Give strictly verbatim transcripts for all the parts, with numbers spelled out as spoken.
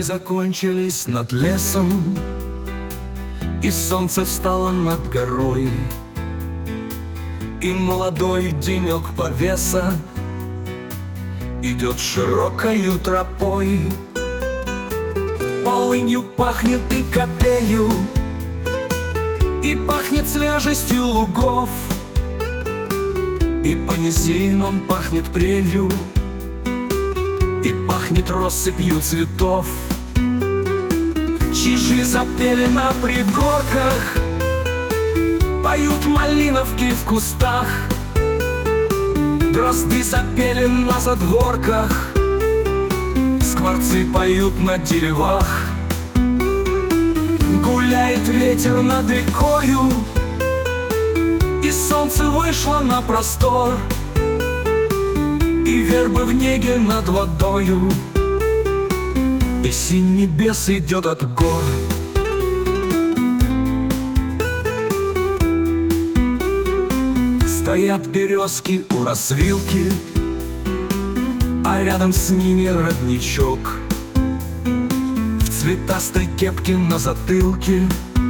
закончились над лесом, и солнце встало над горой, и молодой денек повеса идет широкою тропой. Полынью пахнет и капелью, и пахнет свежестью лугов, и по низинам пахнет прелью, и пахнет россыпью цветов. Чижи запели на пригорках, поют малиновки в кустах. Дрозды запели на задворках, скворцы поют на деревах. Гуляет ветер над рекою, и солнце вышло на простор, и вербы в неге над водою, и синь небес идет от гор. Стоят березки у развилки, а рядом с ними родничок. В цветастой кепке на затылке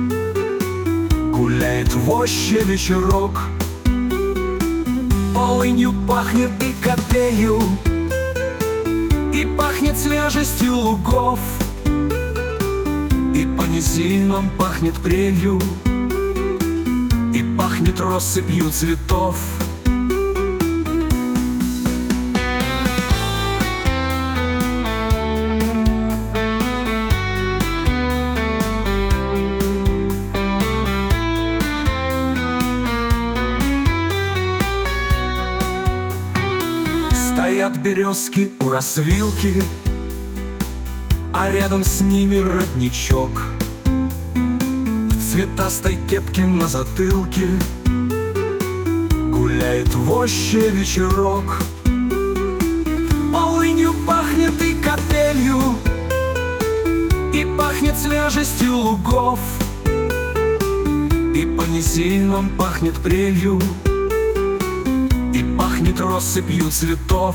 гуляет воще вечерок. Полынью пахнет и капелью, и пахнет свежестью лугов, и по низинам пахнет прелью, и пахнет россыпью цветов. Стоят березки у развилки, а рядом с ними родничок. В цветастой кепке на затылке гуляет вообще вечерок. Полынью пахнет и капелью, и пахнет свежестью лугов, и по низинам пахнет прелью, и пахнет россыпью цветов.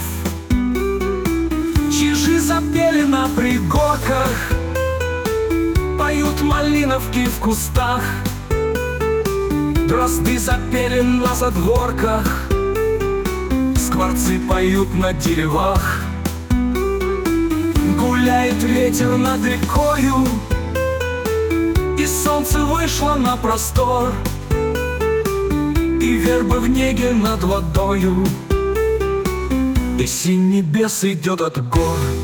Чижи запели на пригорках, поют малиновки в кустах. Дрозды запели на задворках, скворцы поют на деревах. Гуляет ветер над рекою, и солнце вышло на простор, и вербы в неге над водою, и синь небес идет от гор.